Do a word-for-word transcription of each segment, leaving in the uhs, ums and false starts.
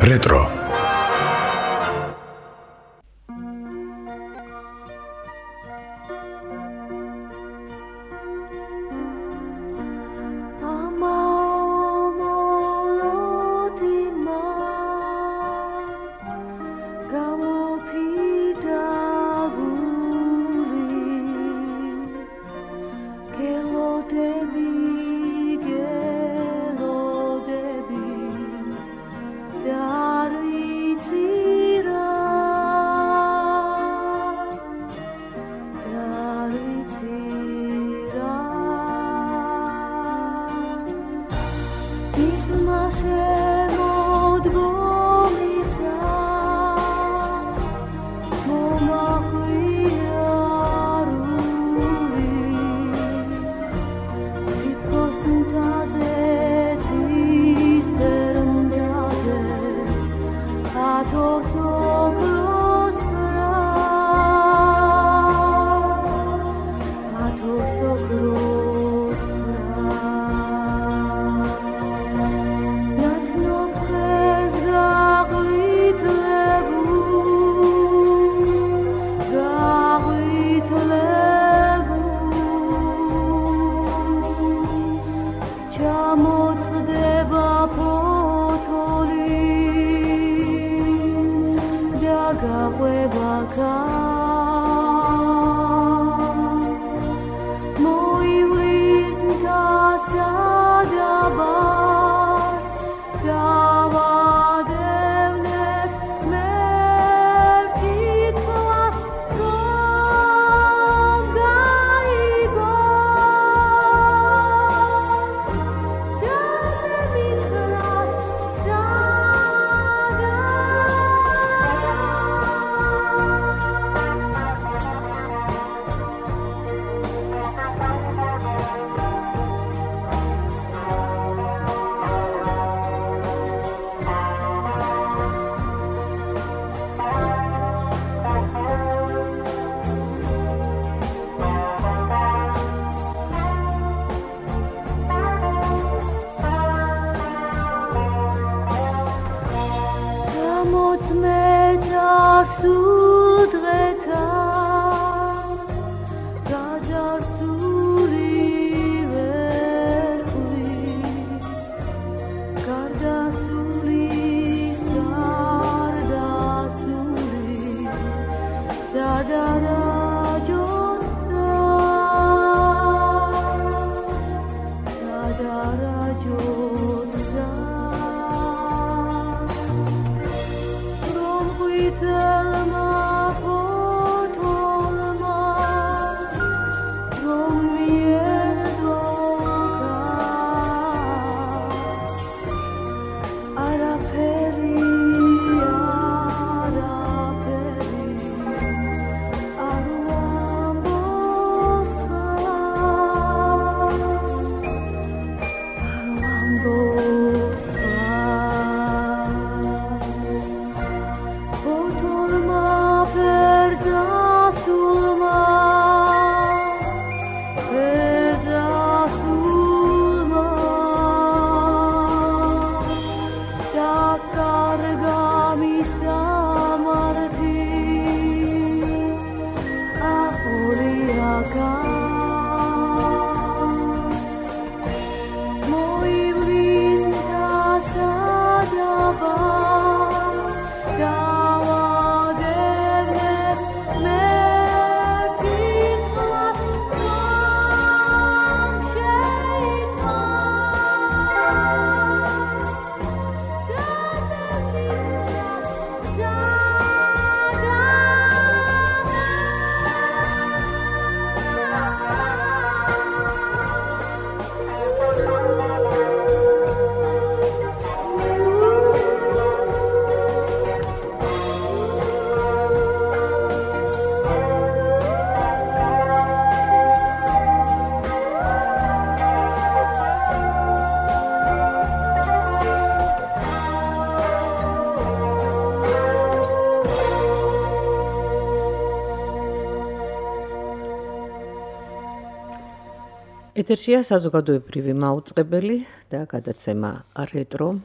Retro. ეთერშია საზოგადოებრივი მაუწყებელი და გადაცემა რეტრო.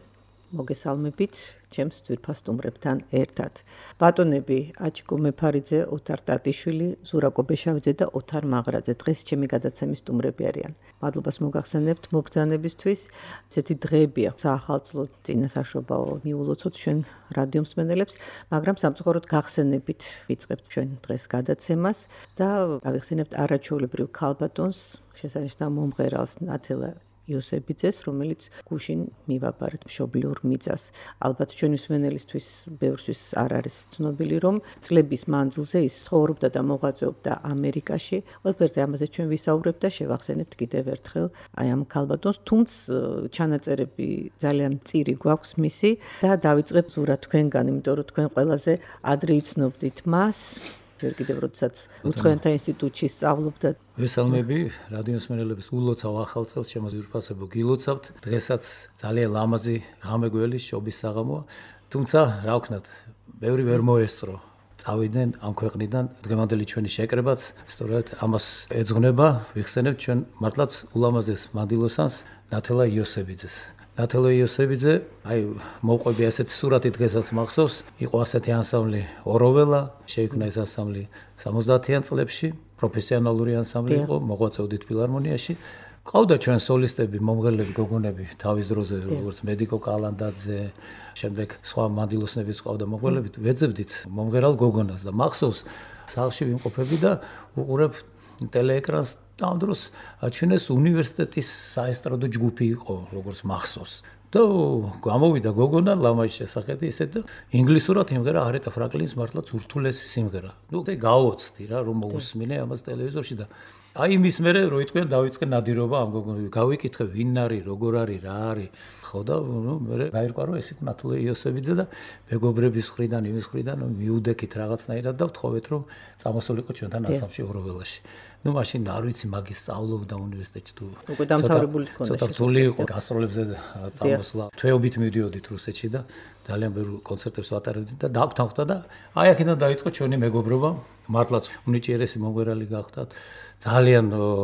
მოგესალმებით ჩემს ძვირფას სტუმრებთან ერთად. ბატონები აჩიკო მეფარიძე, ოთარ ტატიშვილი, ზურა კობეშავიძე და ოთარ მაღრაძე დღეს ჩემი გადაცემის სტუმრები არიან. მადლობას მოგახსენებთ მობრძანებისთვის. ესეთი დღეებია საახალწლო წინასაშვებაო მიულოცოთ ჩვენ რადიო მსმენელებს, მაგრამ სამწუხაროდ გახსენებით ვიწყებთ ჩვენ დღეს გადაცემას და გავიხსენებთ არაჩვეულებრივ ქალბატონს, შესანიშნავ მომღერალს ნათელა იოსებიძეს, რომელიც გუშინ მივაბარეთ მშობლიურ მიწას. ალბათ ჩვენი მსმენელისთვის ბევრთვის არ არის ცნობილი, რომ წლების მანძილზე ის ცხოვრობდა და მოღვაწეობდა ამერიკაში. ყველაფერზე ამაზე ჩვენ ვისაუბრებთ და შევახსენებთ კიდევ ერთხელ აი ამ ქალბატონს, თუმცა ჩანაწერები ძალიან მწირი გვაქვს მისი და დავიწყებ ზურა თქვენგან, იმიტომ რომ თქვენ ყველაზე ადრე იცნობდით მას. ჯერ კიდევ როდესაც უცხოენთა ინსტიტუტში სწავლობდა. ვესალმები რადიო მსმენელებს ულოცავ ახალ წელს ჩემო ძვირფასებო გილოცავთ. დღესაც ძალიან ლამაზი ღამეგველი შობის საღამოა, თუმცა რა ვქნათ, ბევრი ვერ მოესწრო. წავიდნენ ამ ქვეყნიდან დღევანდელი ჩვენი შეკრებაც, სწორედ ამას ეძღვნება, ვიხსენებთ ჩვენ მართლაც ულამაზეს მანდილოსანს ნათელა იოსებიძეს. ნათელა იოსებიძე, აი მოვყვები ასეთი სურათი დღესაც მახსოვს, იყო ასეთი ანსამბლი ოროველა, შეიქმნა ეს ანსამბლი სამოცდაათიან წლებში, პროფესიონალური ანსამბლი იყო, მოღვაწეოდით ფილარმონიაში. ყავდა ჩვენ სოლისტები, მომღერლები, გოგონები თავის დროზე, როგორც მედიკო კალანდაძე, შემდეგ სხვა მანდილოსნებიც ყავდა მომღერლები, ვეძებდით მომღერალ გოგონას და მახსოვს, სახლში ვიმყოფები და უყურებ ტელეეკრანს. ამ დროს აჩვენეს უნივერსიტეტის საესტრადო ჯგუფი იყო, როგორც მახსოვს. და გამოვიდა გოგონა ლამაზი შესახედი ისე და ინგლისურად იმღერა არეტა ფრანკლინის მართლაც ურთულესი სიმღერა. ნუ ეს გაოცდი რა რომ მოусმინე ამას ტელევიზორში და აი იმის მერე რო იტყვიან დავიწყე ნადირობა ამ გოგონებს. გავიკითხე ვინ არის, როგორ არის, რა არის. ხო და ნუ მერე გაირკვა რომ ეს იყო ნათელა იოსებიძე და მეგობრების მხრიდან, იმის მხრიდან მიუდექით რაღაცნაირად და ვთხოვეთ რომ წამოსულიყო ჩვენთან ასამში ოროველაში. ნუ მაშინ არ ვიცი მაგის სწავლობდა უნივერსიტეტში თუ უკვე დამთავრებული ჰქონდა. ცოტა რთული იყო გასტროლებზე წამოსვლა. თვეობით მივდიოდით რუსეთში და ძალიან ბევრ კონცერტებს ვატარებდით და დავთანხმდა და აი აქედან დაიწყო ჩვენი მეგობრობა. მართლაც უნიჭიერესი მომღერალი გახდათ. ძალიან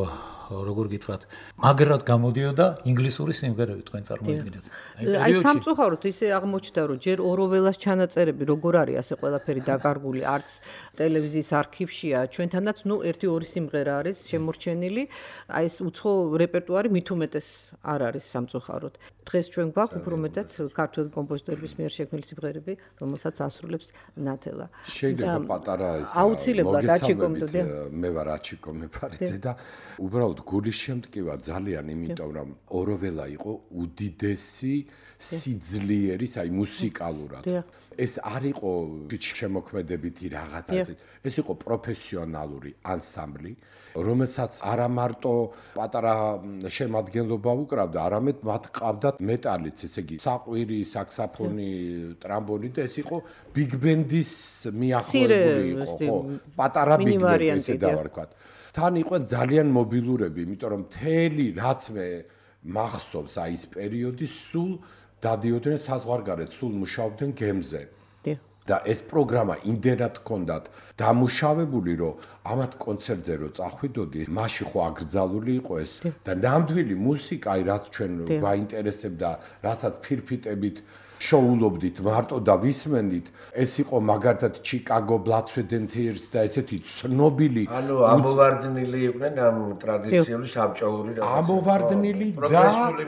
როგორ გითხრათ, მაგრად გამოდიოდა ინგლისური სიმღერები თქვენ წარმოიდგინეთ. აი სამწუხაროდ ისე აღმოჩნდა რომ ჯერ ოროველას ჩანაწერები როგორ არის ასე ყველაფერი დაკარგული, არც ტელევიზიის არქივშია, ჩვენთანაც ნუ ერთი ორი სიმღერა არის შემორჩენილი. აი ეს უცხო რეპერტუარი მით უმეტეს არ არის სამწუხაროდ. დღეს ჩვენ გვაქვს უფრო მეტად ქართველი კომპოზიტორების მიერ შექმნილი სიმღერები, რომელსაც ასრულებს ნათელა. შეიძლება პატარა ეს აუცილებლად აჩიკო მეთოდე. მე ვარ აჩიკო მეფარიძე და უბრალოდ გულის შემტკივა ძალიან, იმიტომ რომ ოროველა იყო უდიდესი სიძლიერის, აი მუსიკალურად. ეს არ იყო შემოქმედებითი რაღაცა, ეს იყო პროფესიონალური ანსამბლი, რომელსაც არა მარტო პატარა შემადგენლობა უკრავდა, არამედ მათ ყავდათ მეტალიც, ესე იგი, საყვირი, საქსაფონი, ტრამბონი და ეს იყო ბიგ ბენდის მიახლოებული იყო, ხო, პატარა ბიგ ბენდი ესე დავარქვათ. თან იყვნენ ძალიან მობილურები, იმიტომ რომ მთელი რაც მე მახსოვს აი ეს პერიოდი სულ დადიოდნენ საზღვარგარეთ, სულ მუშაობდნენ გემზე. და ეს პროგრამა იმდენად ჰქონდათ დამუშავებული, რომ ამათ კონცერტზე რო წახვიდოდი, მაშინ ხო აკრძალული იყო ეს და ნამდვილი მუსიკა, აი რაც ჩვენ გვაინტერესებდა, რასაც ფირფიტებით შოულობდით მარტო და ვისმენდით, ეს იყო მაგალითად ჩიკაგო ბლადსვეტ თირს და ესეთი ცნობილი, ანუ ამოვარდნილი იყვნენ ამ ტრადიციული საბჭოური რაღაცა. ამოვარდნილი და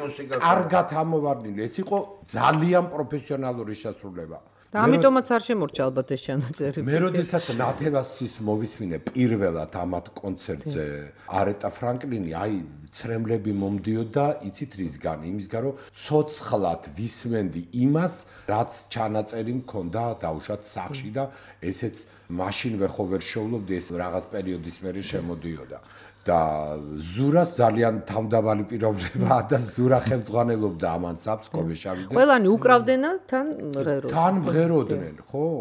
კარგად ამოვარდნილი. ეს იყო ძალიან პროფესიონალური შესრულება. და ამიტომაც არ შემორჩა ალბათ ეს ჩანაწერები. მე როდესაც ნათელასის მოვისმინე პირველად ამათ კონცერტზე არეტა ფრანკლინი, აი ცრემლები მომდიოდა, იცით რისგან? იმისგან რომ ცოცხლად ვისმენდი იმას, რაც ჩანაწერი მქონდა დაუშვათ სახში და ესეც მაშინ ვეხო ვერ შოულობდი, ეს რაღაც პერიოდის მერე შემოდიოდა. და ზურას ძალიან თავდაბალი პიროვნებაა და ზურა ხელმძღვანელობდა ამ ანსამბლს კობეშავიძე. ყველანი უკრავდნენ თან მღეროდნენ. თან მღეროდნენ, ხო?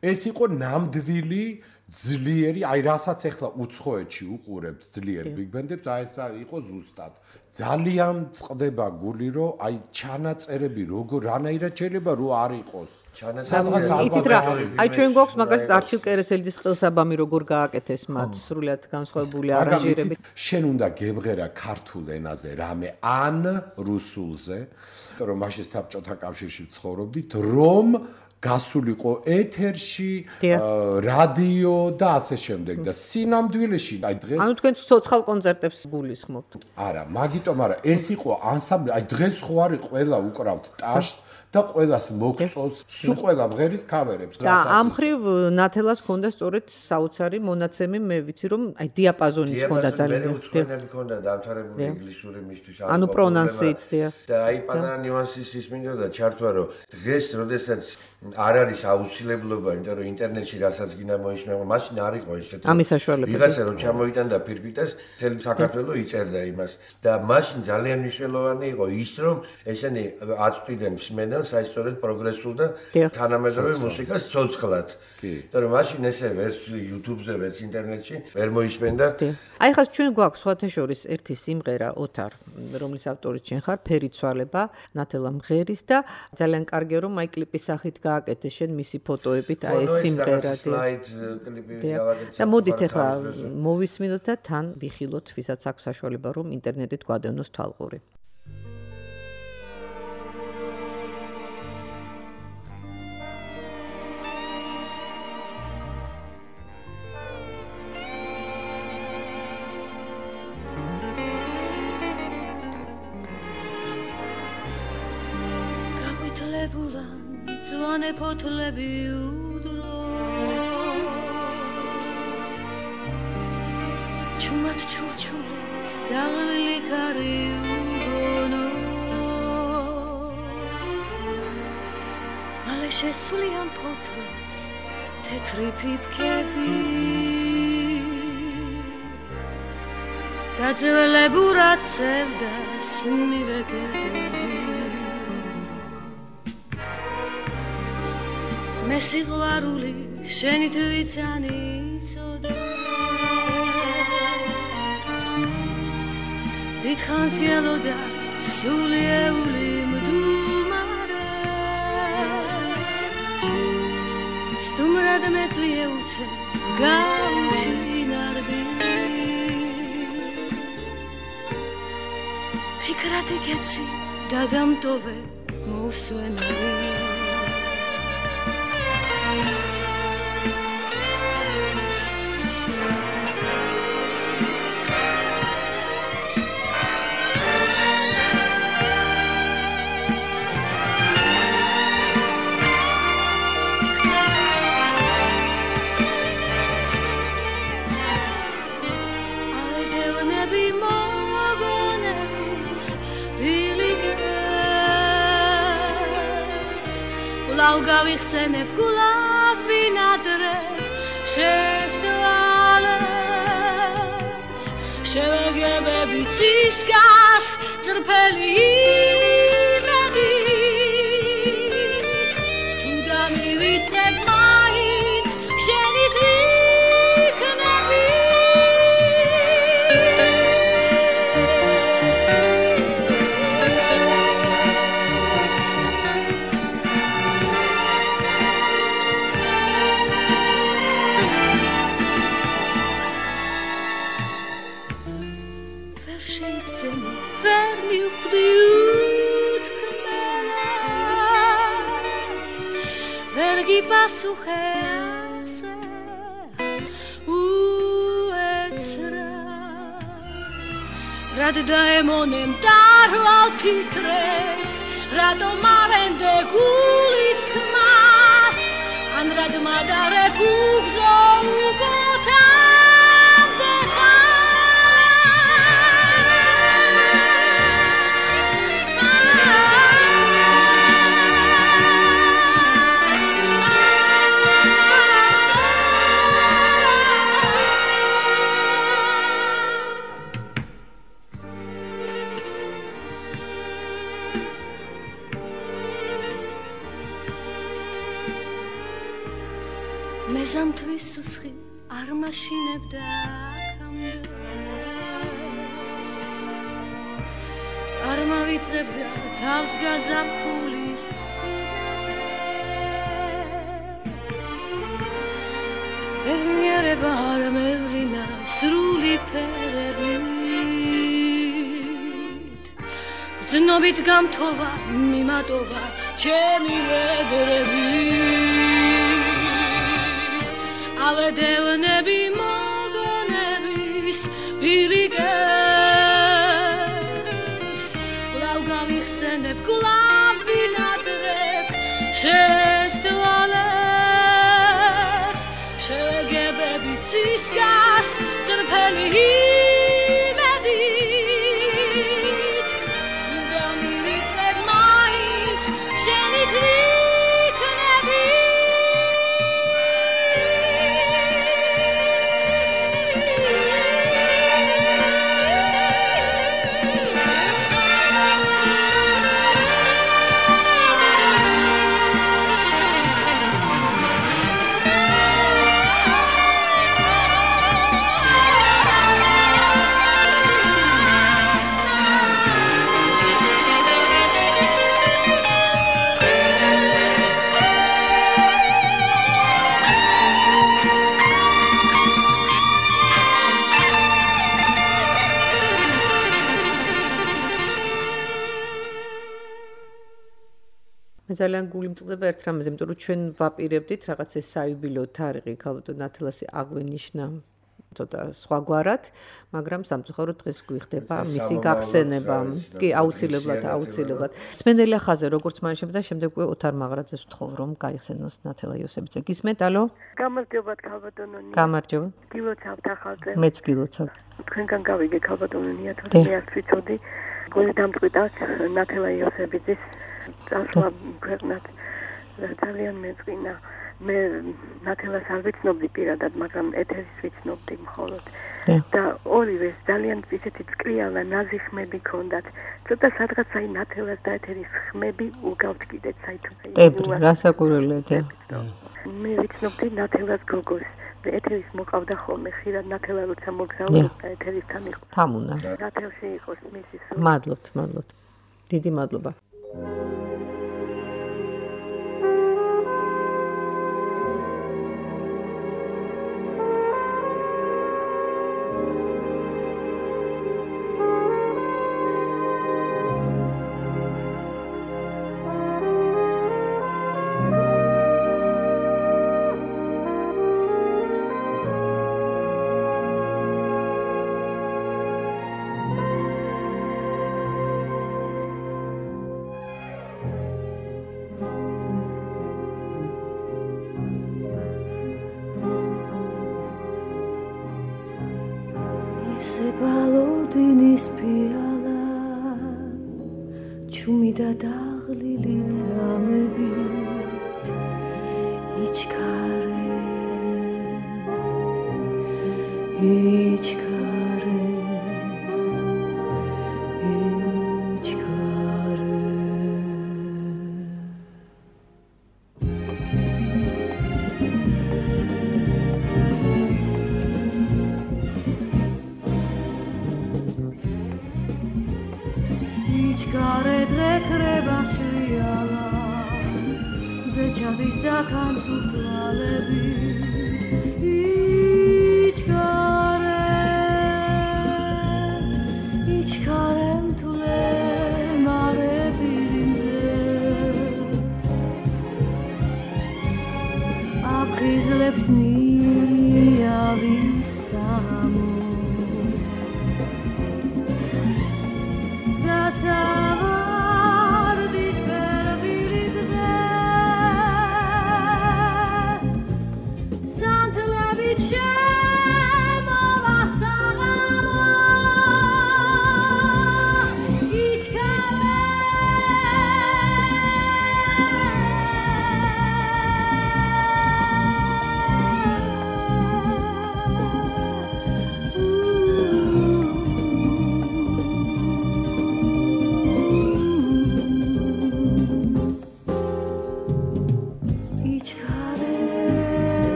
ეს იყო ნამდვილი ძლიერი, აი რასაც ახლა უცხოეთში უყურებთ ძლიერ big band-ებს, აი ეს იყო ზუსტად. ძალიან წყდება გული, რომ აი ჩანაწერები როგორ რანაირად შეიძლება რო არ იყოს. ჩანაწერები. იცით რა, აი ჩვენ გვაქვს მაგალითად არჩილ კერესელიძის ყელსაბამი როგორ გააკეთეს მათ სრულიად განსხვავებული არანჟირებით. შენ უნდა გებღერა ქართულ ენაზე რამე ან რუსულზე, რომ მაშინ საბჭოთა კავშირში ცხოვრობდით, რომ გასულიყო ეთერში, რადიო და ასე შემდეგ და სინამდვილეში აი დღეს ანუ თქვენ ცოცხალ კონცერტებს გულისხმობთ. არა, მაგიტომ არა, ეს იყო ანსამბლი, აი დღეს ხო არის ყველა უკრავთ ტაშს და ყველას მოგწოს, სულ ყველა მღერის ქავერებს. და ამ ხრივ ნათელას ჰქონდა სწორედ საოცარი მონაცემი, მე ვიცი რომ აი დიაპაზონიც ჰქონდა ძალიან. დიაპაზონი ჰქონდა დამთავრებული ინგლისური მისთვის არის. ანუ პრონანსიც დია. და აი პანარა ნიუანსის ის მინდოდა ჩართვა რომ დღეს როდესაც არ არის აუცილებლობა, იმიტომ რომ ინტერნეტში რასაც გინდა მოისმენო, მაშინ არ იყო ესეთი. ამის საშუალებები. ვიღაცა რომ ჩამოიტანდა ფირფიტას, მთელი საქართველო იწერდა იმას და მაშინ ძალიან მნიშვნელოვანი იყო ის, რომ ესენი ათ თვიდან მსმენელს საერთოდ პროგრესულ და თანამედროვე მუსიკას ცოცხლად. იმიტომ რომ მაშინ ესე ვერც YouTube-ზე, ვერც ინტერნეტში ვერ მოისმენდა. აი ხა ჩვენ გვაქვს სხვათა შორის ერთი სიმღერა ოთარ, რომლის ავტორიც შენ ხარ, ფერი ცვალება, ნათელა მღერის და ძალიან კარგია რომ აი კლიპის სახით გააკეთე შენ მისი ფოტოებით აი ეს სიმღერა. და მოდით ახლა მოვისმინოთ და თან ვიხილოთ, ვისაც აქვს საშუალება რომ ინტერნეტით გვადევნოს თვალყური. ზვანე ფოთლები უდრო ჩუმად ჩურჩულს დაღლილი კარი უბონო მალე შესულიან ფოთლებს თეთრი ფიფქები გაძლებურად სევდას მივეგებდები მე სიყვარული შენით ვიცანი იცოდე დიდხანს ელოდა სულიეული მდუმარე სტუმრად მეწვიე უცე გაუჩინარდი ფიქრად იგეცი დადამტოვე მოსვენარი გავიხსენებ გულავინ ადრე შესდვალებს შევაგებები ცისკას ძრფელი იმედი თუ დამივიწებ მაინც შენით იქნები პასუხეასე უეცრა რად დაემონემ დარვალ ფიქრებს რატომ არენდე გულის თმას ან რად მადარებ უგზო უგოთა მეზამთრის სუსხი არ მაშინებდა აქამდე არ მავიწებდა თავს გაზაფხულის ერნიერება არ მევლინა სრული ფერებით ძნობით გამთობა მიმატობა ჩემი ვედრები ალედევნები მოგონების ბილიკებს გლავ გავიხსენებ გლავ ვინადრებ შესდვალებს შეგებები ცისკას წრფელი იმედით და მივიწებ მაინც შენი გიქნები ძალიან გული მწყდება ერთ რამეზე, იმიტომ რომ ჩვენ ვაპირებდით რაღაც ეს საიუბილეო თარიღი, ქალბატონ ნათელასი აღვენიშნა ცოტა სხვაგვარად, მაგრამ სამწუხაროდ დღეს გვიხდება მისი გახსენება. კი, აუცილებლად, აუცილებლად. სმენელი ხაზე როგორც მანშემ და შემდეგ უკვე ოთარ მაღრაძეს ვთხოვ რომ გაიხსენოს ნათელა იოსებიძე. გისმენთ, ალო? გამარჯობა ქალბატონონია. გამარჯობა. გილოცავთ ახალზე. მეც გილოცავ. თქვენგან გავიგე ქალბატონონია, თორე მე არ ვიცოდი. გული დამწყვიტა ნათელა იოსებიძის წასვლა ქვეყნად ძალიან მეწყინა. მე ნათელას არ ვიცნობდი პირადად, მაგრამ ეთერის ვიცნობდი მხოლოდ. და ორივეს ძალიან ისეთი წკრიალა ნაზი ხმები ჰქონდათ. ცოტა სადღაც აი ნათელას და ეთერის ხმები უგავთ კიდეც აი თუ ტებრი, რასაკურველია. მე ვიცნობდი ნათელას გოგოს. ეთერის მოყავდა ხოლმე ხშირად ნათელა როცა მოგზაურობდა ეთერისთან იყო. თამუნა. ნათელში იყოს მისი სულ. მადლობთ, მადლობთ. დიდი მადლობა. ბალოდინის ფიალა ჩუმი და დაღლილი ძამები იჩქარე იჩქარე იჩქარე Ichkare drekreba shriala Zechavis da khantu tlalebi Ichkare Ichkare mtule mare birinze Aprizlebs niavis samu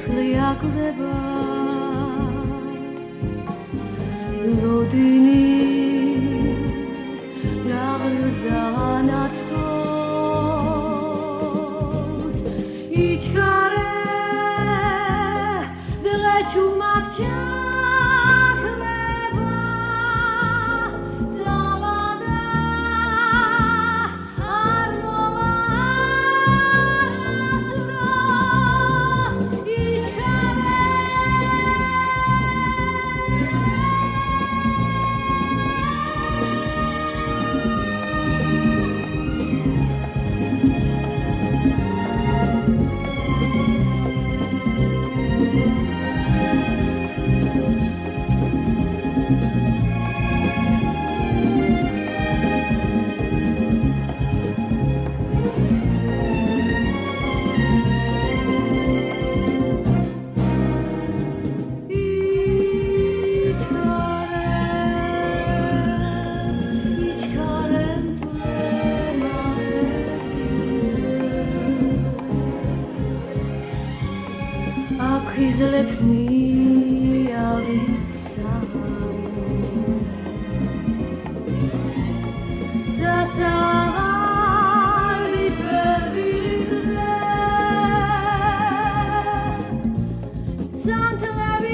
სიცოცხლე აკლდება ლოდინი დაღლზანათოს იჩქარე დღეჩუმაქჩა Იზლებს ნიავი ზაცავალი პერვირზე სანთლები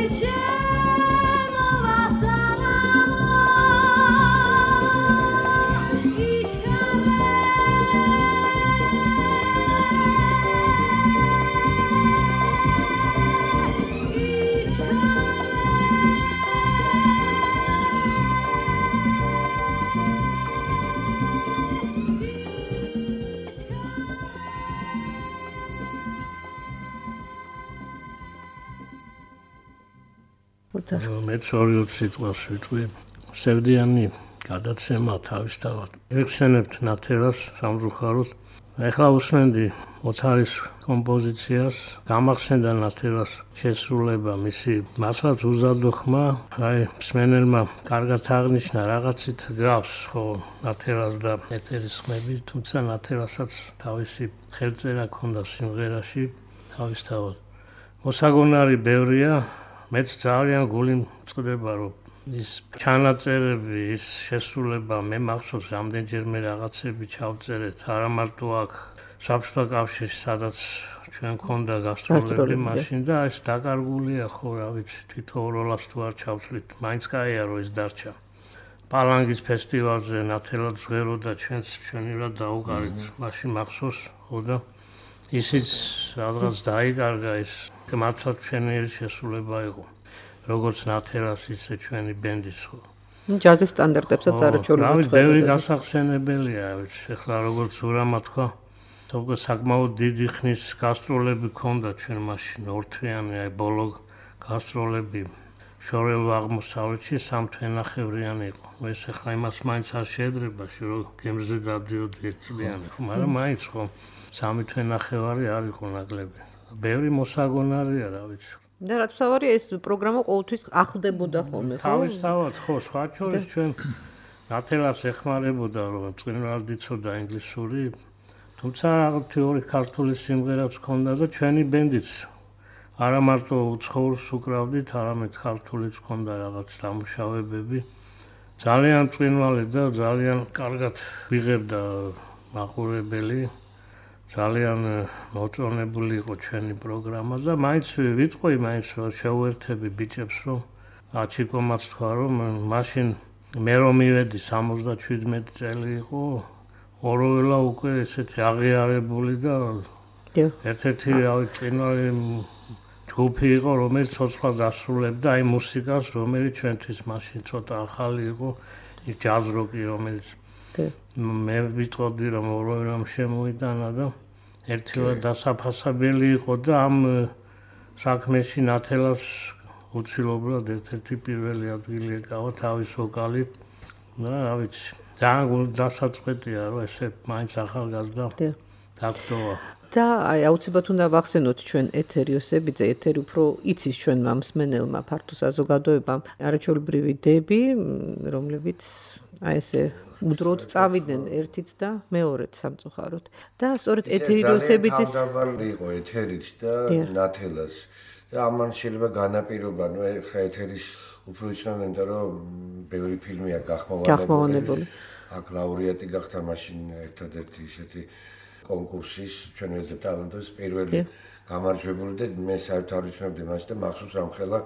მეც ორი სიტყვას ვიტყვი. სევდიანი გადაცემა თავისთავად. ეხსენებთ ნათელას სამწუხაროდ. ეხლა უსმენდი ოთარის კომპოზიციას, გამახსენდა ნათელას შესრულება, მისი მართლაც უზადო ხმა, აი მსმენელმა კარგად აღნიშნა რაღაცით გავს ხო ნათელას და ეთერის ხმები, თუმცა ნათელასაც თავისი ხელწერა ჰქონდა სიმღერაში თავისთავად. მოსაგონარი ბევრია, მეც ძალიან გული მწყდება, რომ ის ჩანაწერები, ის შესრულება მე მახსოვს რამდენჯერმე რაღაცები ჩავწერეთ, არა მარტო აქ საბჭოთა კავშირში, სადაც ჩვენ მქონდა გასტროლები მაშინ და ეს დაკარგულია ხო, რა ვიცი, თითოეულ როლას თუ არ ჩავთვლით, მაინც კაია რომ ის დარჩა. პალანგის ფესტივალზე ნათელად ჟღეროდა ჩვენს ჩვენივად დაუკარით, მაშინ მახსოვს ხო და ისიც რაღაც დაიკარგა ის მართლაც ჩვენი შესრულება იყო. როგორც ნათელას ისე ჩვენი ბენდის ხო. ჯაზის სტანდარტებსაც არაჩვეულებრივად. რავი, ბევრი გასახსენებელია, ეხლა როგორც ურამა თქვა, თქო საკმაოდ დიდი ხნის გასტროლები ქონდა ჩვენ მაშინ ორთვიანი, აი ბოლო გასტროლები შორეულ აღმოსავლეთში სამთვენახევრიანი იყო. ეს ეხლა იმას მაინც არ შეედრება, რომ გემზე დადიოდი ერთწლიანი, ხო, მაგრამ მაინც ხო სამი თვენახევარი არ იყო ნაკლები. ბევრი მოსაგონარია, რა ვიცი. და რაც თავარი ეს პროგრამა ყოველთვის ახლდებოდა ხოლმე, ხო? თავისთავად ხო, სხვა შორის ჩვენ ნათელას ეხმარებოდა, რომ წინვალად იცოდა ინგლისური, თუმცა თეორი ქართული სიმღერაც ჰქონდა და ჩვენი ბენდიც არა მარტო უცხოურს უკრავდით, არამედ ქართულიც ჰქონდა რაღაც დამუშავებები. ძალიან წინვალი და ძალიან კარგად ვიღებდა მაყურებელი. ძალიან მოწონებული იყო ჩვენი პროგრამა და მაინც ვიტყვი, მაინც შევერთები ბიჭებს, რომ აჩიკომაც თქვა, რომ მაშინ მე რომ მივედი სამოცდაშვიდმეტი წელი იყო, ოროველა უკვე ესეთი აღიარებული და ერთ-ერთი რავი წინვალი ჯგუფი იყო, რომელიც ცოცხლად დასრულებდა აი მუსიკას, რომელიც ჩვენთვის მაშინ ცოტა ახალი იყო, ის ჯაზ როკი, რომელიც მე ვიტყოდი, რომ ოროველამ შემოიტანა და ერთივე დასაფასებელი იყო და ამ საქმეში ნათელას უცილობლად ერთ-ერთი პირველი ადგილი ეკავა თავის ვოკალით და რა ვიცი, ძალიან დასაწყვეტია, რომ ესე მაინც ახალგაზრდა დაგტოვა. და აი აუცილებლად უნდა ვახსენოთ ჩვენ ეთერი ოსებიძე, ეთერი უფრო იცის ჩვენმა მსმენელმა ფართო საზოგადოებამ არაჩვეულებრივი დები, რომლებიც აი ესე უდროდ წავიდნენ ერთიც და მეორეც სამწუხაროდ. და სწორედ ეთერი ოსებიძის თავდაბალი იყო ეთერიც და ნათელაც. და ამან შეიძლება განაპირობა, ნუ ხა ეთერის უფრო იცნობენ, იმიტომ რომ ბევრი ფილმია გახმოვანებული. აქ ლაურეატი გახდა მაშინ ერთადერთი ისეთი კონკურსის ჩვენ ვეძებ ტალენტების პირველი გამარჯვებული და მე საერთოდ არ ვიცნობდი მაშინ და მახსოვს რამხელა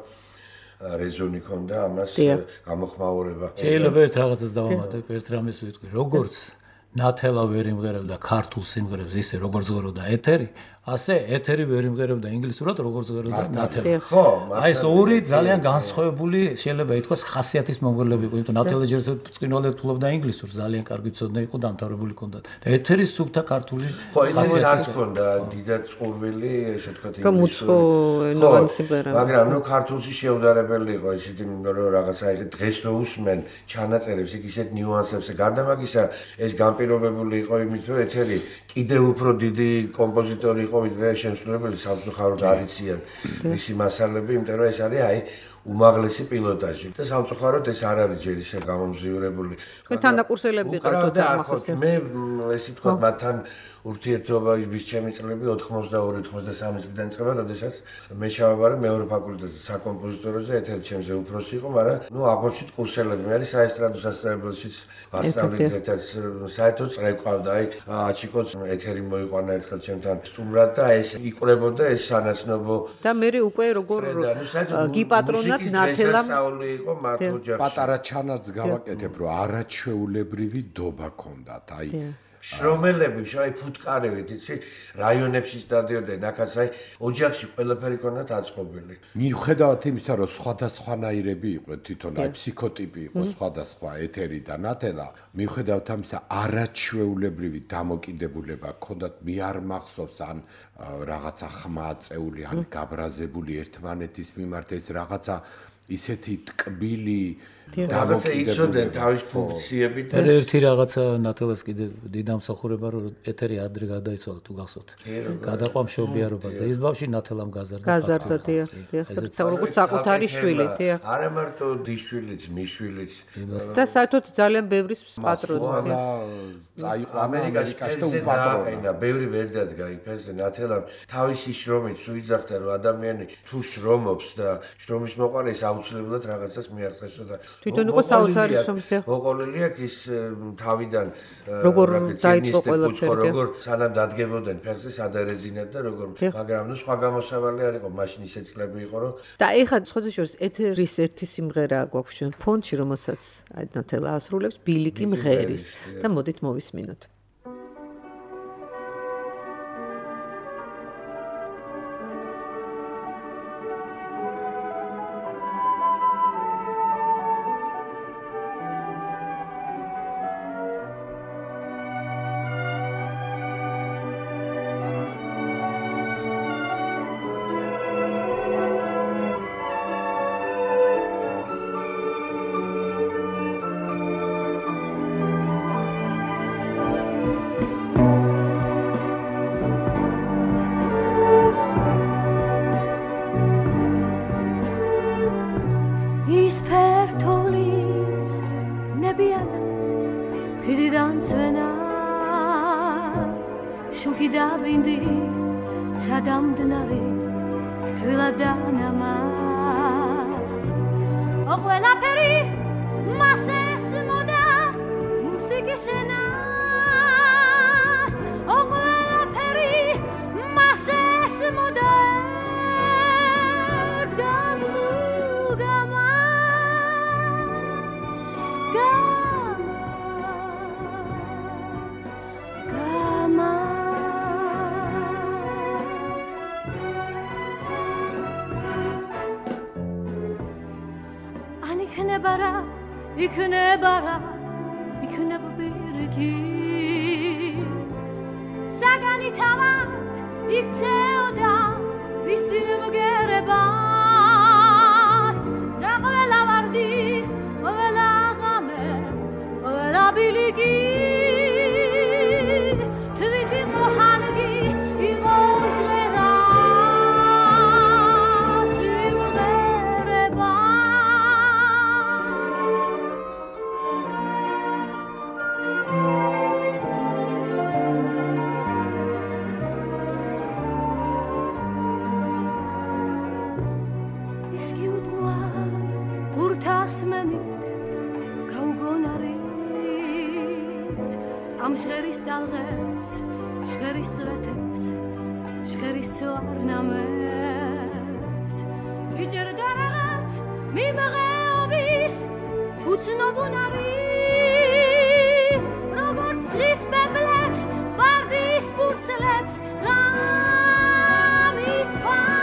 რეზონი ქონდა ამას გამოხმაურება. შეიძლება ერთ რაღაცას დავამატებ, ერთ რამეს ვიტყვი, როგორც ნათელა ვერ იმღერებდა ქართულ სიმღერებს ისე როგორც ღეროდა ეთერი, ასე ეთერი ვერ იმღერებდა ინგლისურად როგორც ღეროდა ნათელა. ხო, აი ეს ორი ძალიან განსხვავებული შეიძლება ითქვას ხასიათის მომღერლები იყო, იმიტომ ნათელა ჯერ წინვალედ ფლობდა ინგლისურს, ძალიან კარგი ცოდნა იყო, დამთავრებული ჰქონდათ. და ეთერის სუფთა ქართული ხო, ის არის ქონდა დიდად წყურვილი, ესე ვთქვათ რომ უცხო ენოვანი სიმღერა. მაგრამ ნუ ქართულში შეუდარებელი იყო ისეთი, რომ რაღაცა ეგ დღეს რო უსმენ ჩანაწერებს, იქ ისეთ ნიუანსებს, გარდა მაგისა ეს განპირობებული იყო იმით, რომ ეთერი კიდევ უფრო დიდი კომპოზიტორი იყო ვიდრე შემსრულებელი სამწუხაროდ არ იციან მისი მასალები, იმიტომ რომ ეს არის აი უმაღლესი პილოტაჟი და სამწუხაროდ ეს არ არის ჯერ ისე გამომზიურებული. თქვენ თანაკურსელები იყავთ ახლა მე ესე ვთქვათ მათთან ურთიერთობა ის ჩემი წლები ოთხმოცდაორი ოცდამეტი წლიდან წლება, როდესაც მე ჩავაბარე მეორე ფაკულტეტზე საკომპოზიტოროზე, ერთ-ერთი ჩემზე უფროსი იყო, მაგრამ ნუ აღმოჩნდით კურსელები. მე არის საესტრადო სასწავლებელშიც ვასწავლით ერთად საერთოდ წრეკვავდა, აი აჩიკოც ეთერი მოიყვანა ერთხელ ჩემთან სტუმრად და ეს იყრებოდა ეს სანაცნობო და მე უკვე როგორ გიპატრონათ ნათელამ იყო მართო ჯახში. პატარა ჩანარც გავაკეთებ, რომ არაჩვეულებრივი დობა ქონდათ, აი შრომელები, შაი ფუტკარევით, იცი, რაიონებში დადიოდნენ, ახაც აი ოჯახში ყველაფერი ქონდათ აწყობილი. მიუხედავად იმისა, რომ სხვადასხვანაირები იყო თვითონ აი ფსიქოტიპი იყო სხვადასხვა ეთერი და ნათელა, მიუხედავად ამისა არაჩვეულებრივი დამოკიდებულება ქონდათ, მე არ მახსოვს ან რაღაცა ხმა აწეული, ან გაბრაზებული ერთმანეთის მიმართ ეს რაღაცა ისეთი ტკბილი რაღაცა იცოდნენ თავის ფუნქციები და ერთი რაღაცა ნათელას კიდე დიდ ამსახურება რომ ეთერი ადრე გადაიცვალა თუ გახსოვთ. გადაყვა მშობიარობას და ის ბავში ნათელამ გაზარდა. გაზარდა, დიახ, დიახ. როგორც საკუთარი შვილი, დიახ. არა მარტო დიშვილიც, მიშვილიც. და საერთოდ ძალიან ბევრის პატრონი. წაიყო ამერიკაში და უპატრონა. ბევრი ვერ დადგა ფერზე ნათელამ თავისი შრომით სუიძახდა რომ ადამიანი თუ შრომობს და შრომის მოყარეს აუცილებლად რაღაცას მიაღწევსო და თვითონ იყო საოცარი შრომით. მოყოლილი აქვს ის თავიდან როგორ დაიწყო ყველაფერი. როგორ სანამ დადგებოდნენ ფერზე სადარეძინად და როგორ მაგრამ ნუ სხვა გამოსავალი არ იყო მაშინ ისე წლები იყო რომ და ეხლა სხვადასხვა ეთერის ერთი სიმღერა გვაქვს ჩვენ ფონდში რომელსაც აი ნათელა ასრულებს ბილიკი მღერის და მოდით მოვისმინოთ. იქნებარა იქნებ პირიქი საგანი თავად იქცეოდა ვისი მგერება რა ყველა ვარდი ყველა ღამე ყველა ბილიკი თვითი მოხანგი იყო ჟღერა სიმღერება ამ ჟღერის ტალღებს ჟღერის წვეთებს ჟღერის წვარნამებს იჯერდა რაღაც მიმაღეობის უცნობ არის როგორც დღის პეპლებს ვარდის ფურცლებს ღამის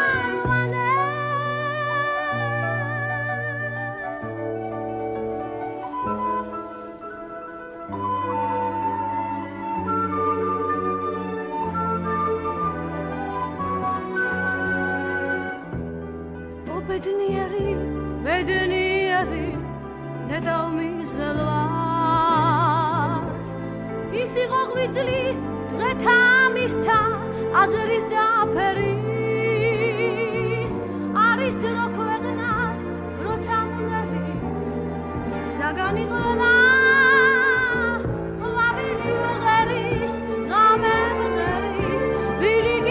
ბედნიერი ბედნიერი ნედავმის ღელვას ის იყო ღვიძლი დღეთა მისთა აზრის და ფერის არის დრო ქვეყნად როცა მღერის საგანი ყველა ყვავილი მღერის ღამე მღერის ბილიკი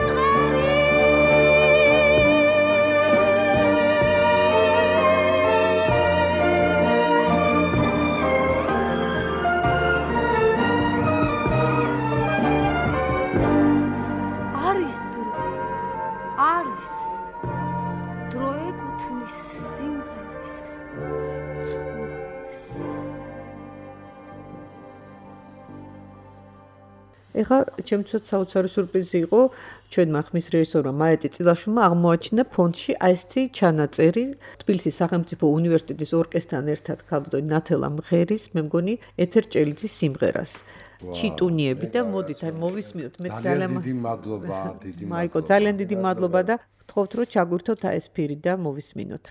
ეხლა ჩემთვისაც საოცარი სურპრიზი იყო ჩვენმა ხმის რეჟისორმა მაეტი წილაშვილმა აღმოაჩინა ფონდში აი ესეთი ჩანაწერი თბილისის სახელმწიფო უნივერსიტეტის ორკესტრთან ერთად ქალბატონი ნათელა მღერის მე მგონი ეთერ ჭელიძის სიმღერას ჩიტუნიები და მოდით აი მოვისმინოთ მე ძალიან დიდი მადლობა დიდი მადლობა მაიკო ძალიან დიდი მადლობა და გთხოვთ რომ ჩაგვირთოთ აი ეს ფირი და მოვისმინოთ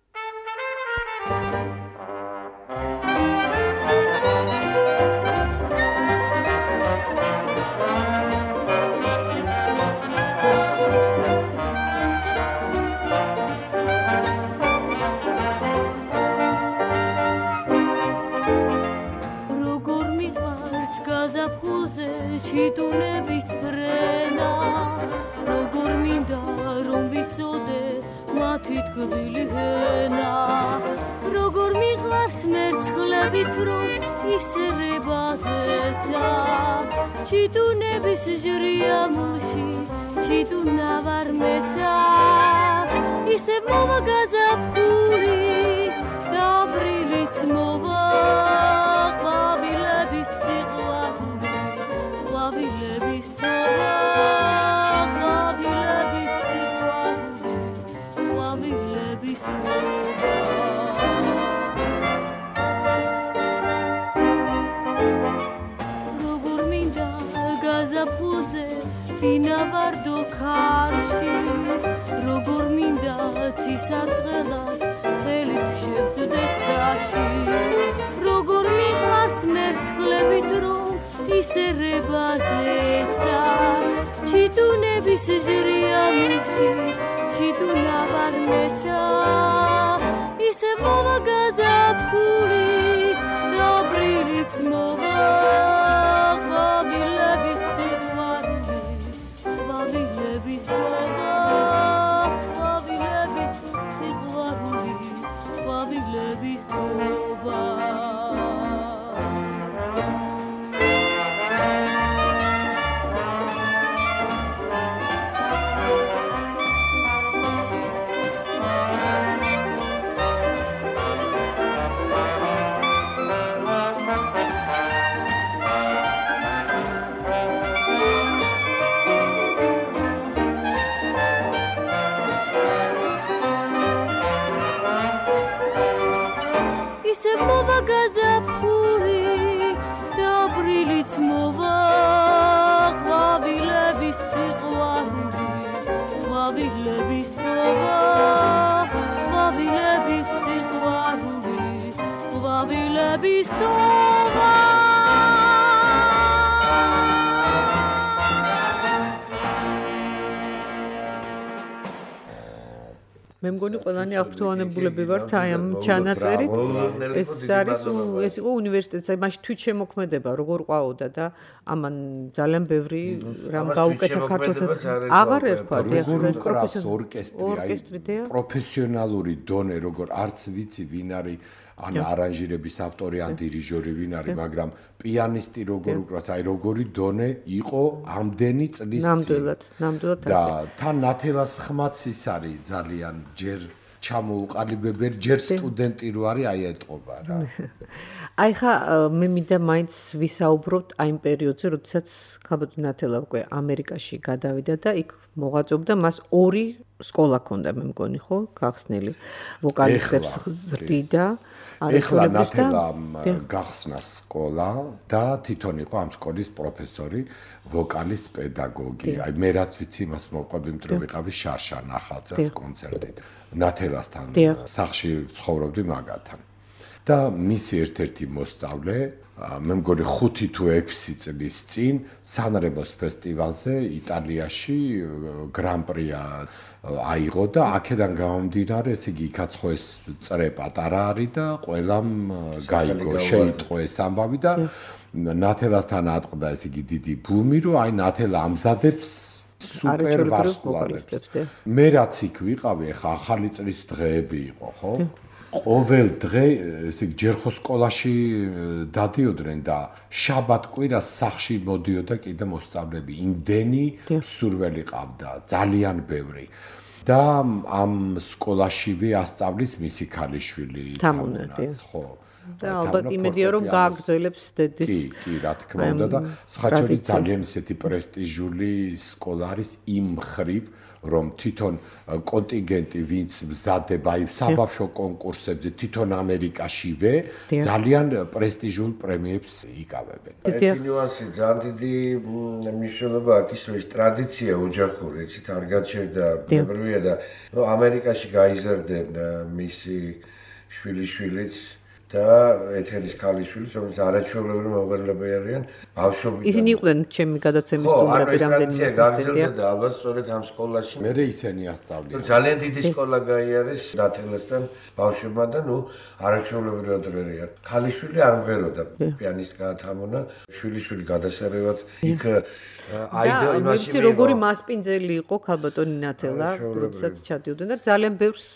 ჩიტუნების ფრენა როგორ მინდა რომ ვიცოდე მათი თბილი ენა როგორ მიყვარს მერცხლებით რომ ისრებაზეცა ჩიტუნების ჟრიამში ჩიტუნა ვარ მეცა ისე მოვა გაზაფხული და აპრილიც მოვა ყვავილების სიყვარული ყვავილების თორა ყვავილების სიყვარული ყვავილების თორა როგორ მინდა გაზაფხულზე ვინავარდო ქარში როგორ მინდა ცისარტყელას ხელით შევწვდე ცაში როგორ მიყვარს მერცხლებით რომ ისრებაზეცა ჩიტუნების ჟრიამში ჩიტუნა ვარ მეცა ისე მოვა გაზაფხული და აპრილიც მოვა ყვავილების სიყვარული ყვავილების თორა ყვავილების სიყვარული ყვავილების თორა მოვა გაზაფხული და აპრილიც მოვა ყვავილების სიყვარული ყვავილების თორა ყვავილების სიყვარული ყვავილების თორა მე მგონი ყველანი აღფრთოვანებულები ვართ აი ამ ჩანაწერით. ეს არის ეს იყო უნივერსიტეტი, მაშინ თვით შემოქმედება როგორ ყვაოდა და ამან ძალიან ბევრი რამ გაუკეთა ქართულსაც. აღარ ერქვა ეს პროფესიონალური ორკესტრი, პროფესიონალური დონე, როგორ არც ვიცი ვინ არის ან არანჟირების ავტორი, ან დირიჟორი ვინ არის, მაგრამ პიანისტი როგორ უკრავს, აი როგორი დონე იყო ამდენი წლის წინ. ნამდვილად, ნამდვილად ასე. და თან ნათელას ხმაც ის არის ძალიან ჯერ ჩამოუყალიბებელი, ჯერ სტუდენტი რო არის, აი ეტყობა რა. აი ხა მე მინდა მაინც ვისაუბროთ აი იმ პერიოდზე, როდესაც ქაბატონ ნათელა უკვე ამერიკაში გადავიდა და იქ მოღვაწეობდა, მას ორი სკოლა ჰქონდა, მე მგონი, ხო, გახსნილი. ვოკალისტებს ზრდიდა, ეხლა ნათელა გახსნა სკოლა და თვითონ იყო ამ სკოლის პროფესორი, ვოკალის პედაგოგი. აი მე რაც ვიცი, მას მოყვები, იმიტომ რომ ვიყავი შარშან ახალწელს კონცერტით. ნათელასთან სახლში ცხოვრობდი მაგათან. და მისი ერთ-ერთი მოსწავლე, მე მგონი ხუთი თუ ექვსი წლის წინ სანრემოს ფესტივალზე იტალიაში გრან-პრია აიღო და აქედან გამომდინარე, ესე იგი, იქაც ხო ეს წრე პატარა არის და ყველამ გაიგო, შეიტყო ეს ამბავი და ნათელასთან ატყდა, ესე იგი, დიდი ბუმი, რომ აი ნათელა ამზადებს სუპერ ვარსკვლავებს. მე რაც იქ ვიყავი, ხა ახალი წლის დღეები იყო, ხო? ყოველ დღე, ესე იგი, ჯერ ხო სკოლაში დადიოდნენ და შაბათ-კვირას სახლში მოდიოდა კიდე მოსწავლეები. იმდენი სურველი ყავდა, ძალიან ბევრი. და ამ სკოლაშივე ასწავლის მისი ქალიშვილი თამუნაც, ხო? და ალბათ იმედია რომ გააგრძელებს დედის. კი, კი, რა თქმა უნდა და სხვაჩვენით ძალიან ისეთი პრესტიჟული სკოლა არის იმ მხრივ, რომ თვითონ კონტინგენტი ვინც მზადდება აი საბავშვო კონკურსებზე თვითონ ამერიკაშივე ძალიან პრესტიჟულ პრემიებს იკავებენ. ერთი ნიუანსი ძალიან დიდი მნიშვნელობა აქვს, რომ ეს ტრადიცია ოჯახური, ეცით არ გაჩერდა, ბევრია და ნუ ამერიკაში გაიზარდნენ მისი შვილიშვილიც და ეთერის ქალიშვილიც, რომელიც არაჩვეულებრივი მომღერლები არიან, ბავშვობიდან. ისინი იყვნენ ჩემი გადაცემის სტუმრები რამდენიმე წელია და ალბათ სწორედ ამ სკოლაში. მე ისინი ასწავლიან. ძალიან დიდი სკოლა გაიარეს ნათელასთან ბავშვებმა და ნუ არაჩვეულებრივი ადრერიან. ქალიშვილი არ მღეროდა, პიანისტ გაათამონა, შვილიშვილი გადასარევად იქ აიდო იმაში მე როგორი მასპინძელი იყო ქალბატონი ნათელა, როდესაც ჩადიოდნენ და ძალიან ბევრს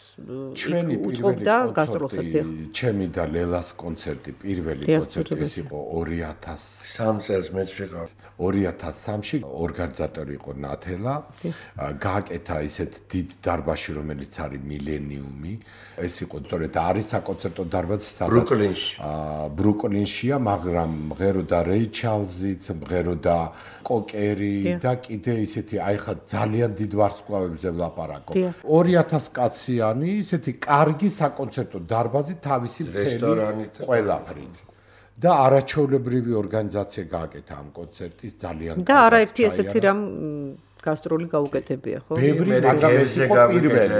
უწყობდა გასტროლსაც. ჩემი და ლელას კონცერტი, პირველი კონცერტი ეს იყო ორი ათას სამ წელს მეც ვიყავ. ორი ათას სამში ორგანიზატორი იყო ნათელა. გააკეთა ისეთ დიდ დარბაზში, რომელიც არის მილენიუმი. ეს იყო სწორედ არის საკონცერტო დარბაზი სადაც ბრუკლინში. ბრუკლინშია, მაგრამ მღეროდა რეი ჩარლზიც, მღეროდა კოკერი და კიდე ისეთი აი ხა ძალიან დიდ ვარსკვლავებზე ვლაპარაკო. ორი ათას კაციანი ისეთი კარგი საკონცერტო დარბაზი თავისი რესტორანით ყველაფრით. და არაჩვეულებრივი ორგანიზაცია გააკეთა ამ კონცერტის ძალიან და არაერთი ესეთი რამ გასტროლი გაუკეთებია, ხო? ბევრი, მაგრამ ეს იყო პირველი.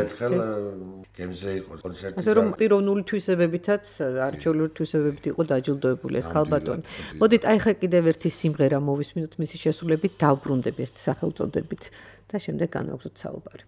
გემზე იყო კონცერტი. ასე რომ პიროვნული თვისებებითაც, არჩეულური თვისებებით იყო დაჯილდოებული ეს ქალბატონი. მოდით, აი ხა კიდევ ერთი სიმღერა მოვისმინოთ მისი შესრულებით, დავბრუნდები ეს სახელწოდებით და შემდეგ განვაგრძოთ საუბარი.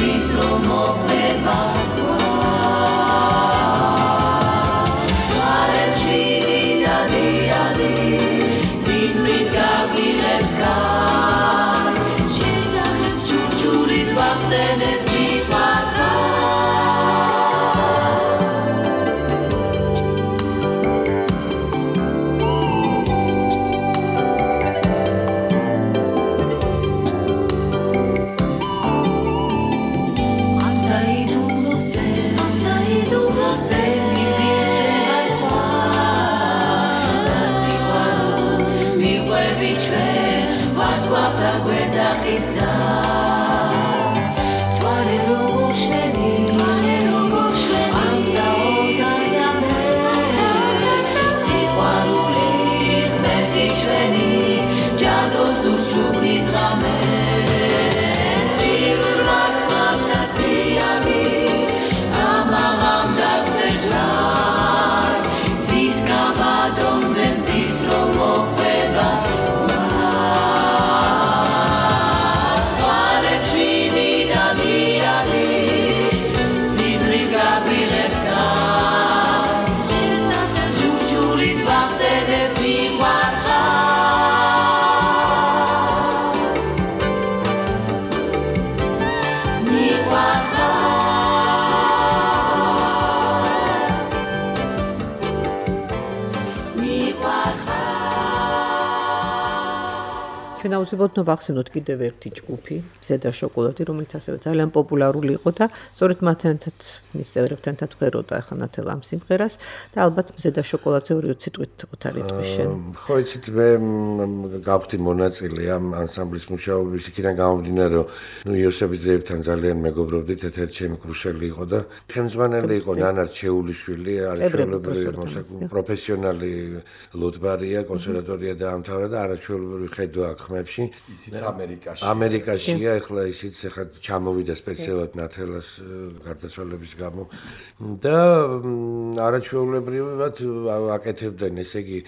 What ჩვენ აუცილებლად უნდა ვახსენოთ კიდევ ერთი ჯგუფი, ზედა შოკოლადი, რომელიც ასევე ძალიან პოპულარული იყო და სწორედ მათთანაც მის წევრებთან თათქვეროდა ახლა ნათელა ამ სიმღერას და ალბათ ზედა შოკოლადზე ორი სიტყვით ოთარი ტყვის შენ. ხო, იცით, მე გავხდი მონაწილე ამ ანსამბლის მუშაობის, იქიდან გამომდინარე, რომ ნუ იოსებიძეებთან ძალიან მეგობრობდით, ერთ-ერთი ჩემი კრუშელი იყო და ხელმძღვანელი იყო ნანა ჩეულიშვილი, არაჩვეულებრივი პროფესიონალი ლოტბარია, კონსერვატორია დაამთავრა და არაჩვეულებრივი ხედვა აქვს ხმებში. ისიც ამერიკაში. ამერიკაშია, ახლა ისიც ახლა ჩამოვიდა სპეციალურად ნათელას გარდაცვალების გამო და არაჩვეულებრივად აკეთებდნენ, ესე იგი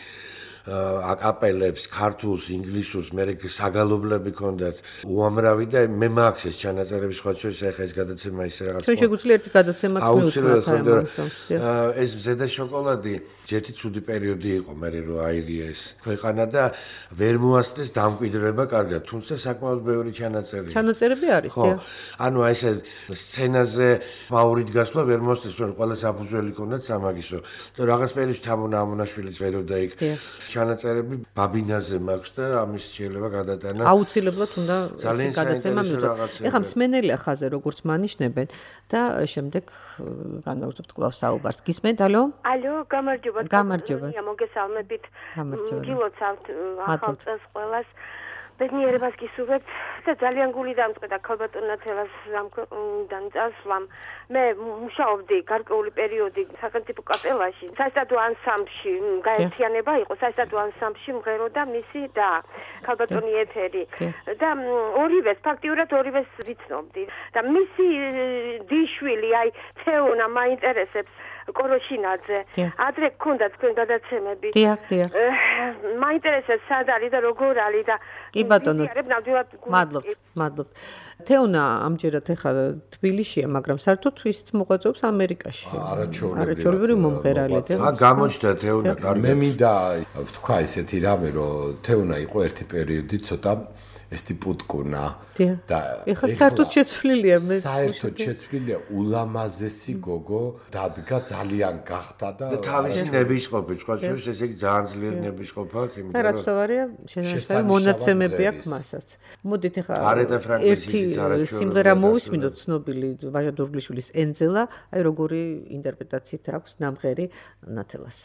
აკაპელებს, ქართულს, ინგლისურს, მე საგალობლები ქონდათ უამრავი და მე მაქვს ეს ჩანაწერები სხვა შორის ახლა ეს გადაცემა ისე რაღაც. ჩვენ შეგვიძლია ერთი გადაცემაც მივუძღოთ აი ამას. ეს ზედა შოკოლადი ერთი ცუდი პერიოდი იყო მე რო აირია ეს ქვეყანა და ვერ მოასწრეს დამკვიდრება კარგად, თუმცა საკმაოდ ბევრი ჩანაწერი. ჩანაწერები არის, დიახ. ანუ აი ესე სცენაზე მაურით გასვლა ვერ მოასწრეს, რომ ყველა საფუძველი ქონდათ სამაგისო. და რაღაც პერიოდში თამონა ამონაშვილიც ვეროდა იქ. ჩანაწერები ბაბინაზე მაქვს და ამის შეიძლება გადატანა. აუცილებლად უნდა გადაცემა მივუძღოთ. ეხლა მსმენელია ხაზე როგორც მანიშნებენ და შემდეგ განვაგრძობთ კვლავ საუბარს. გისმენთ, ალო? ალო, გამარჯობა. გამარჯობა. მოგესალმებით. გამარჯობა. გილოცავთ ახალ წელს ყველას. ბედნიერებას გისურვებთ და ძალიან გული დამწყდა ქალბატონათელას ამ ქვეყნიდან წასვლამ. მე მუშაობდი გარკვეული პერიოდი სახელმწიფო კაპელაში, საესტრადო ანსამბლში, გაერთიანება იყო საესტრადო ანსამბლში მღეროდა მისი და ქალბატონი ეთერი და ორივეს ფაქტიურად ორივეს ვიცნობდი და მისი დიშვილი აი თეონა მაინტერესებს კოროშინაძე. ადრე გქონდა თქვენ გადაცემები. დიახ, დიახ. მაინტერესებს სად არის და როგორ არის და კი ბატონო. მადლობთ, მადლობთ. თეონა ამჯერად ახლა თბილისშია, მაგრამ საერთოდ ისიც მოღვაწეობს ამერიკაში. არაჩვეულებრივი მომღერალი და ა გამოჩნდა თეონა კარგად. მე მინდა ვთქვა ესეთი რამე, რომ თეონა იყო ერთი პერიოდი ცოტა ესეთი პუტკუნა და ეხლა საერთოდ შეცვლილია მე საერთოდ შეცვლილია ულამაზესი გოგო დადგა ძალიან გახდა და თავისი ნებისყოფი სხვა შორის ესე იგი ძალიან ძლიერ ნებისყოფა აქვს იმიტომ და რაც თავარია შენაშთავი მონაცემები აქვს მასაც მოდით ეხლა ერთი სიმღერა მოვისმინოთ ცნობილი ვაჟა დურგლიშვილის ენძელა აი როგორი ინტერპრეტაციით აქვს ნამღერი ნათელას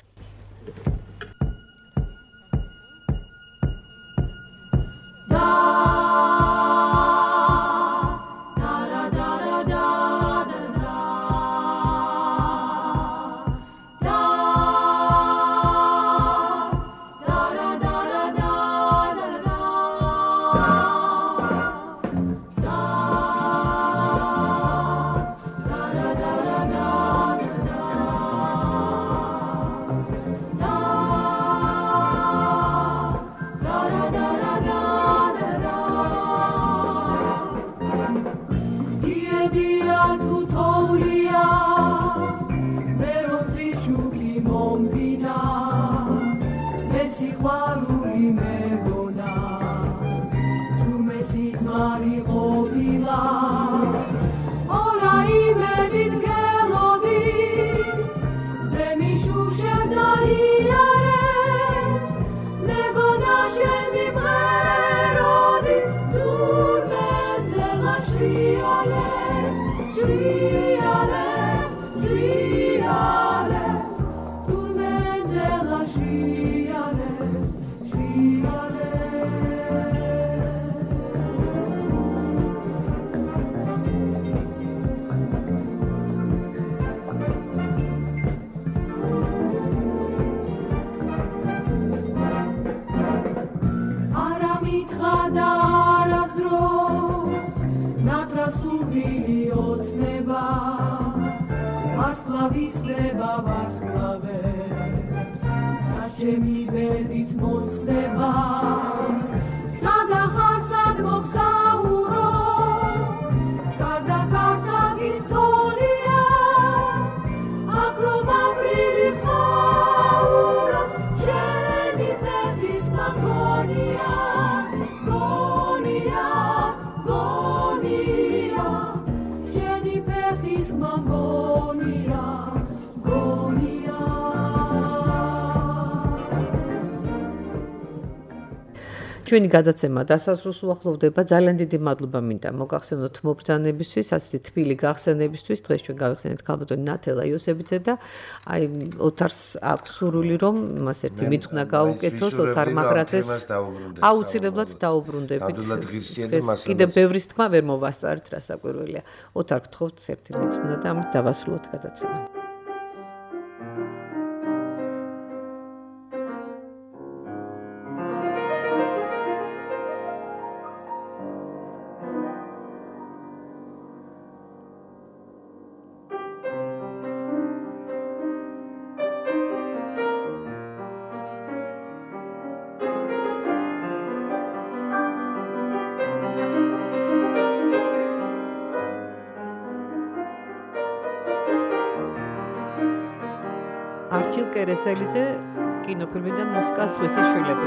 ჩვენი გადაცემა დასასრულს უახლოვდება. ძალიან დიდი მადლობა მინდა მოგახსენოთ მობრძანებისთვის, ასეთი თბილი გახსენებისთვის. დღეს ჩვენ გავიხსენეთ ქალბატონი ნათელა იოსებიძე და აი ოთარს აქვს სურვილი რომ მას ერთი მიწყნა გაუკეთოს ოთარ მაგრაძეს. აუცილებლად დაუბრუნდებით. კიდე ბევრის თქმა ვერ მოვასწარეთ, რა საკვირველია. ოთარ გთხოვთ ერთი მიწყნა და ამით დავასრულოთ გადაცემა. არჩილ კერესელიძე კინოფილმიდან მუსიკა ზღვისი შვილები.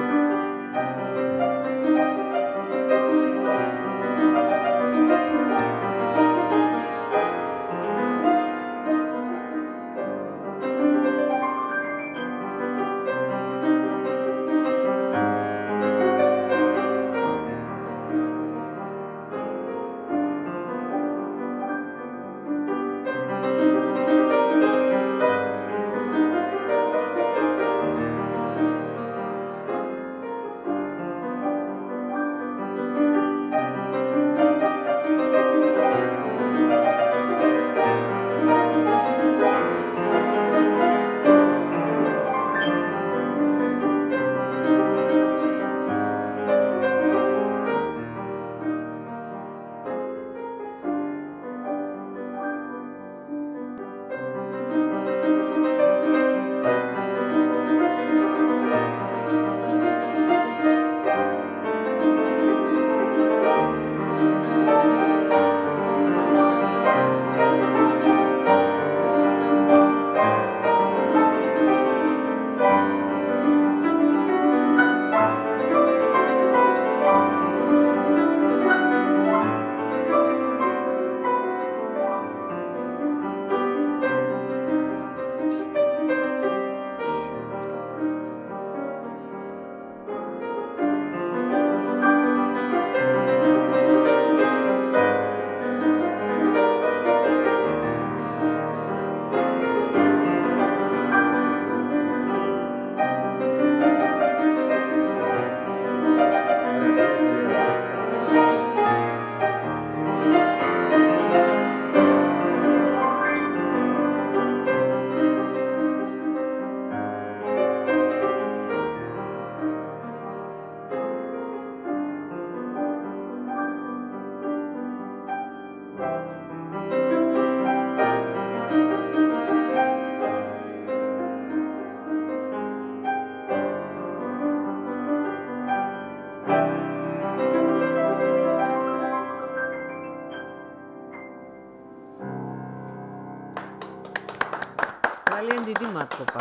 ძალიან დიდი მადლობა.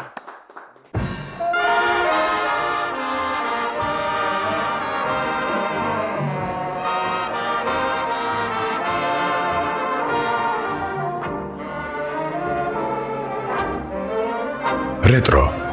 Retro